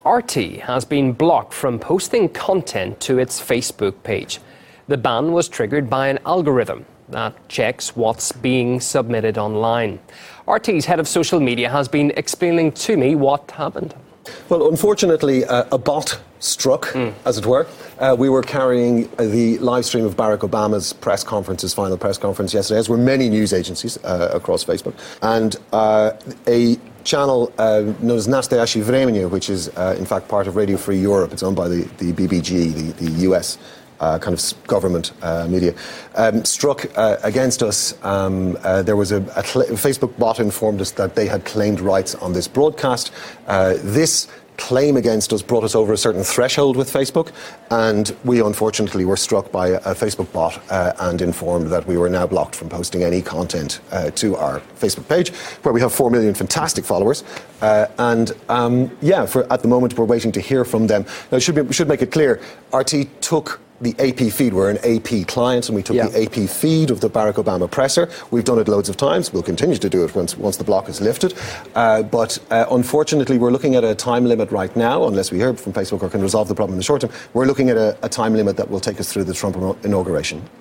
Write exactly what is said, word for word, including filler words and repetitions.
R T has been blocked from posting content to its Facebook page. The ban was triggered by an algorithm that checks what's being submitted online. R T's head of social media has been explaining to me what happened. Well, unfortunately, uh, a bot struck, mm. as it were. Uh, we were carrying uh, the live stream of Barack Obama's press conference, his final press conference yesterday, as were many news agencies uh, across Facebook. And uh, a channel uh, known as Nastoyashi Vremenia, which is uh, in fact part of Radio Free Europe, it's owned by the, the B B G, the, the U S Uh, kind of government uh, media, um, struck uh, against us. Um, uh, there was a, a cl- Facebook bot informed us that they had claimed rights on this broadcast. Uh, this claim against us brought us over a certain threshold with Facebook, and we unfortunately were struck by a, a Facebook bot uh, and informed that we were now blocked from posting any content uh, to our Facebook page, where we have four million fantastic followers. Uh, and um, yeah, for, at the moment we're waiting to hear from them. Now, should be, we should make it clear, R T took the A P feed. We're an A P client, and we took yeah. the A P feed of the Barack Obama presser. We've done it loads of times. We'll continue to do it once once the block is lifted. Uh, but uh, unfortunately, we're looking at a time limit right now, unless we hear from Facebook or can resolve the problem in the short term. We're looking at a, a time limit that will take us through the Trump inauguration.